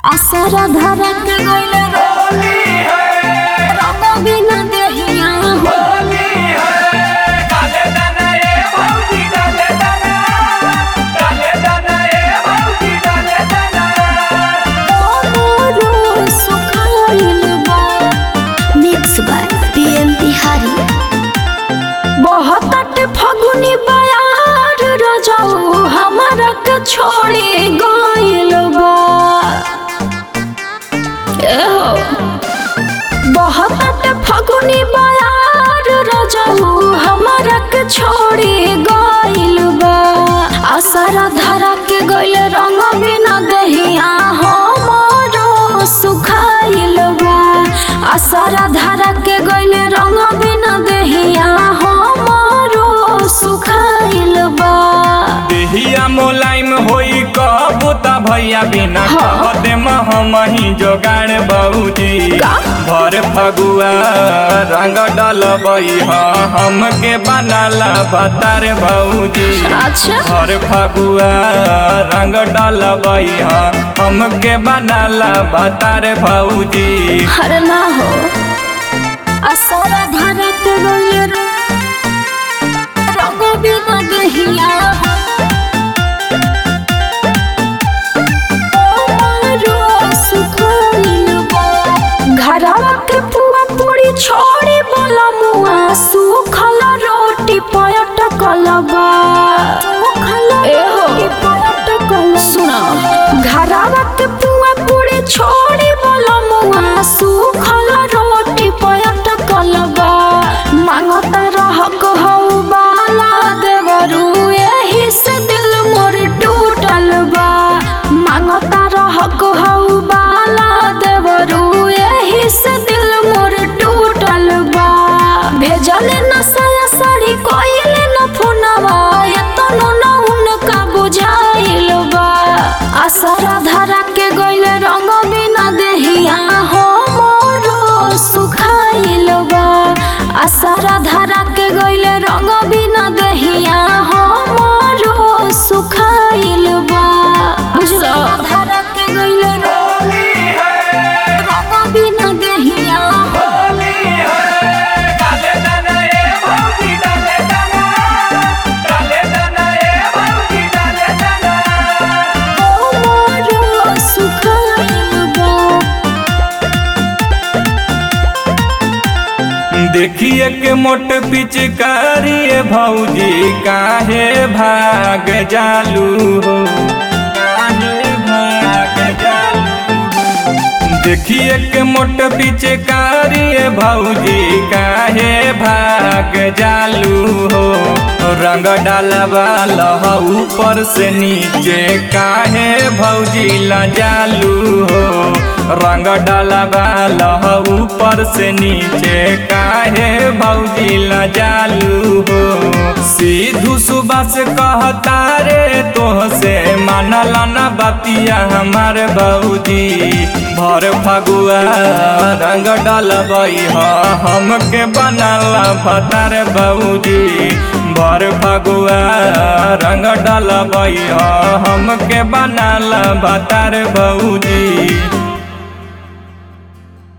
आसरा धरक गइल होली है रंग बिना देहिया होली है डाले दाना ए भौजी डाले दाना ए भौजी डाले दाना मोरो सुखाइल बा मिक्स बाय पीएम बिहारी बहुत फगुनी बयार रजाऊ हमारा के छोड़ी गइल बा बहुत फगुनी बयार रजाऊ हमारा के छोड़ी गइल बा आसरा धरा के गइल रंग बिना देहिया हमरो सुखाइल बा आसरा धरा के गइल रंग बिना देहिया हमरो सुखाइल बा देहिया मोलाइम होई कहबो ता भैया बिना कह दे महमही जोगाड़ बौजी भर फगुआ रंग डलबई हमके बनाला बतार भौजी अच्छा भर फगुआ रंग डलबई हमके बनाला बतार भौजी हर ना हो आसरा धरा के गइल रंग बिना देहिया घरवा के पुआ पूरी छोड़ी बोला मुआ सुखल रोटी पयट कलबा सुना घरवा के पुआ पूरी छोड़ी बोला मुआ सुखल रोटी पयट कलबा मांगता रहक हऊ बाला देवरू एही से दिल मोर टूटल बा मांगता रहक हऊ बाला देवरू एही से दिल मोर टूटल बा भेजले न साया साड़ी कोइले न फोनवा एतनो न उनका बुझाइल बा आसरा धरा के गइल रंग बिना देहिया हमरो सुखाइल बा आसरा धरा के गइल रंग बिना देहिया हमरो सुखाइल बा बुझलो धरा के गइल होली है रंग बिना देहिया होली है डाले दाना ए भौजी डाले दाना ए भौजी डाले दाना हमरो सुखाइल बा देखिए के मोट पिचकारी भौजी काहे भाग जालू हो काहे भाग जालू हो देखिए के मोट पिचकारी भौजी काहे भाग जालू हो रंग डालवा लह ऊपर से नीचे काहे भौजी ला जालू हो रंग डालवा लह ऊपर से नीचे काहे भौजी ला जालू हो सीधू सुबह से कहता रे तोह से मानला ना बतिया हमार भौजी भर फगुआ रंग डालबई हमके बनाला भतार भौजी भर फगुआ रंग डालबई हमके बनाला भतार भौजी